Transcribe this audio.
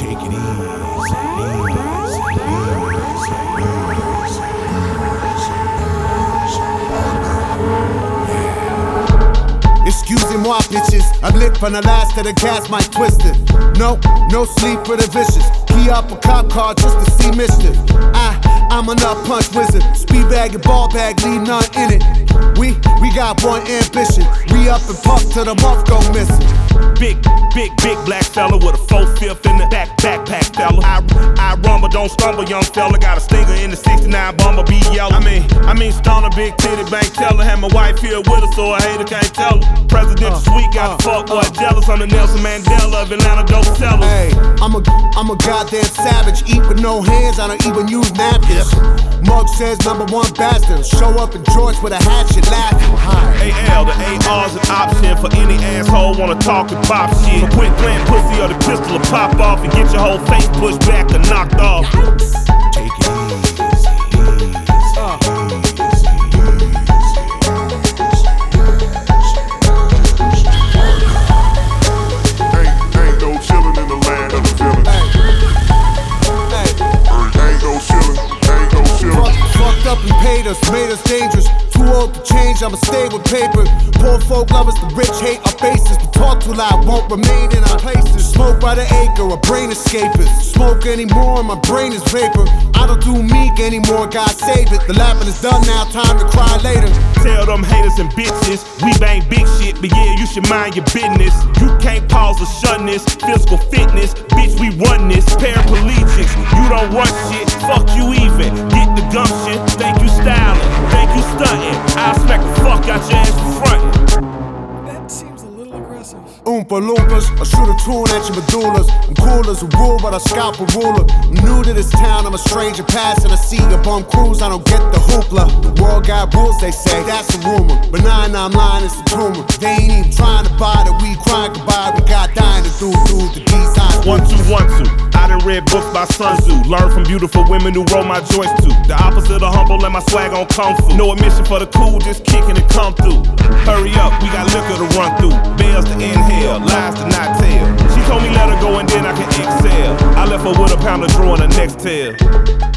Take it easy. Excusez-moi, bitches. I'm lit from the last of the gas, might twist it. No sleep for the vicious. Key up a cop car just to see mischief. I'm a nut punch wizard. Speed bag and ball bag, leave none in it. We got one ambition. We up and puff till the month go missing. Big black fella with a 4/5 in the backpack fella. I rumble, don't stumble, young fella. Got a stinger in the 69 bomber, be yellow. I mean, stunner, big titty bank teller. Had my wife here with her, so a hater can't tell her. Presidential suite, got the fuck boy jealous. I'm the Nelson Mandela of Atlanta dope sellers. Hey, I'm a goddamn savage. Eat with no hands, I don't even use napkins. Mug says #1 bastard. Show up in George with a hatchet, laughing. AL, the AR's an option for any asshole wanna talk and pop shit. So quit playing pussy or the pistol will pop off and get your whole face pushed back and knocked off. Take it easy. Ain't no chillin' in the land of the villain. Ain't no chillin'. Fucked up and paid us, made us dangerous. Too old to change, I'ma stay with paper. Poor folk lovers, the rich hate our faces. We talk too loud, won't remain in our places. Smoke by the acre, a brain escapist. Smoke anymore, my brain is vapor. I don't do meek anymore, God save it. The laughing is done now, time to cry later. Tell them haters and bitches, we bang big shit, but yeah, you should mind your business. You can't pause or shun this. Physical fitness, bitch, we run this. Paraplegics, you don't run shit, fuck you even. Get the gumption, thank you styling, thank you stunting. I'll smack the fuck out your ass for frontin'. That seems a little aggressive. Oompa Loompas, I shoot a tune at your medullas. I'm cool as a rule, but I scalp a ruler. I'm new to this town, I'm a stranger passing. I see a bum cruise, I don't get the hoopla. The world got rules, they say, that's a rumor. But I'm lying, it's a tumor. They ain't even trying to buy the weed, crying goodbye. We got dying to do the D-side. 1, 2, 1, 2. I done read books by Sun Tzu. Learn from beautiful women who roll my joints too. The opposite of humble and my swag on kung fu. No admission for the cool, just kicking it come through. Hurry up, we got liquor to run through. Bells to inhale, lies to not tell. She told me let her go and then I can excel. I left her with a pound of draw in the next tail.